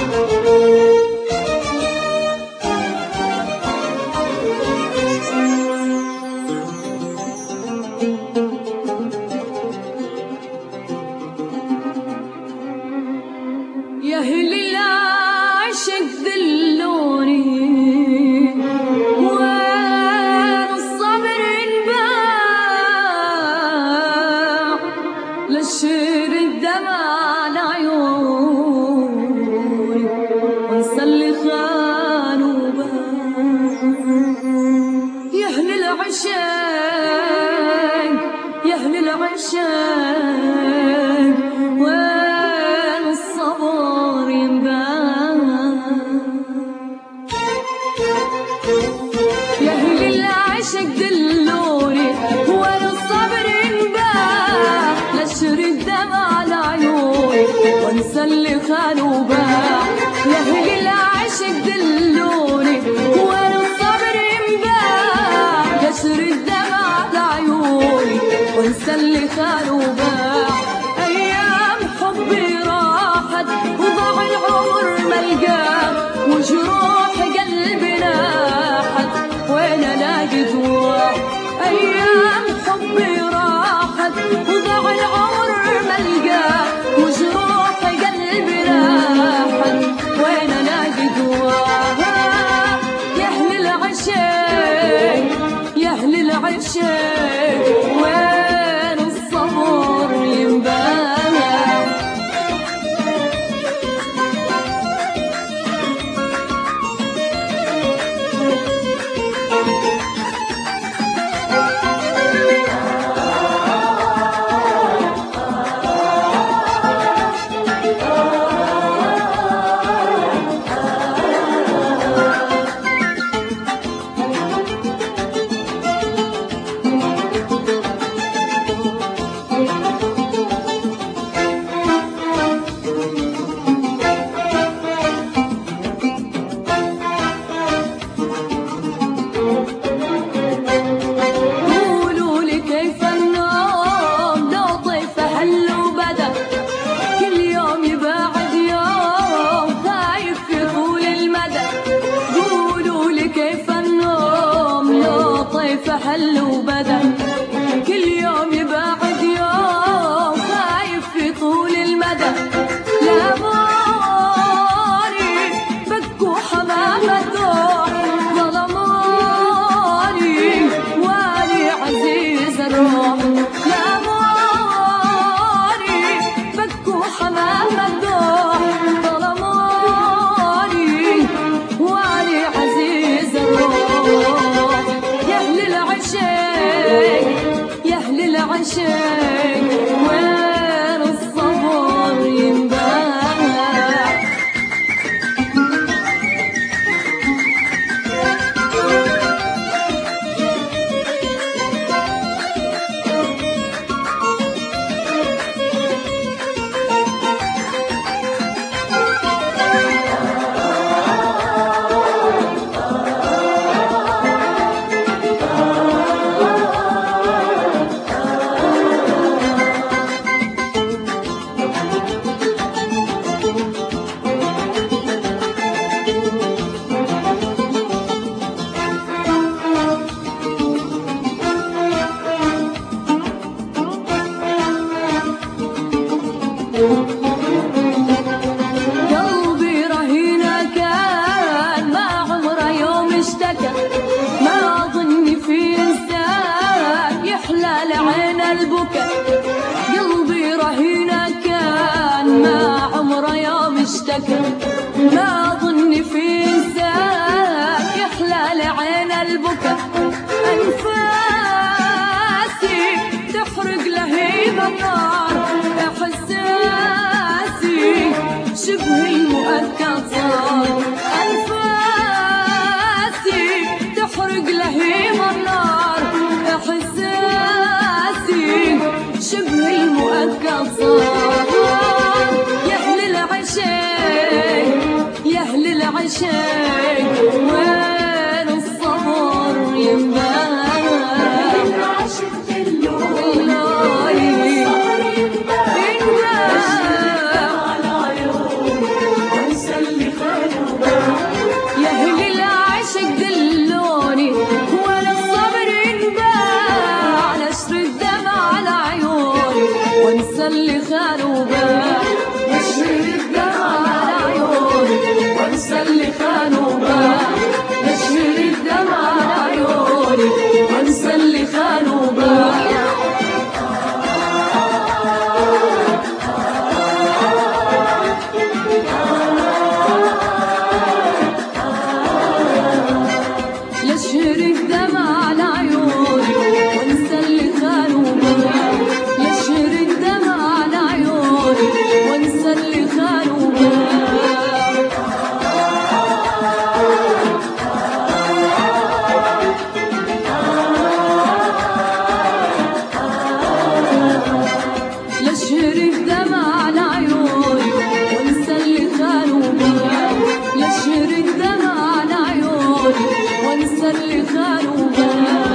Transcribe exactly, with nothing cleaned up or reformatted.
يا أهل العشق دلوني وين الصبر انباع للشير الدمع لعيوني وانسى اللي خان وباع. يا أهل العشق يا أهل العشق وين الصبر ينباع. يا أهل العشق دلوني وين الصبر ينباع لشر الدمع لعيوني وانسى اللي خان وباع. يا أهل العشق دلوني وين الصبر ينباع لشر الدمع لعيوني وانسى اللي خان وباع. ايام حبي راحت وضاع العمر ملقاه وجروح قلبي ناحت وين الاقي دواء. ايام حبي راحت وضاع العمر ملقاه وجروح قلبي ناحت وين الاقي دواء. يا اهل العشق يا اهل العشق وين الصبر ينباع. فحل وبدا كل يوم يبعد يوم خايف في طول المدى. لا ماني بكوا حمامته ظلماني والي عزيز الروح. لا ماني بكوا حمامته ظلماني والي عزيز الروح. يا أهل العشق وين الصبر ينباع. قلبي رهينة كان ما عمره يوم اشتكى ما ظني في انسان يحلى لعين البكا. قلبي رهينة كان ما عمره يوم اشتكى ما ظني في انسان يحلى لعين البكا. انفاسي تحرق لهيب النار احساسي شبه المؤكد صار. انفاسي تحرق لهيب النار احساسي شبه المؤكد صار. يا اهل العشق يا اهل العشق وين الصبر ينباع. الصبر ينباع بان وبان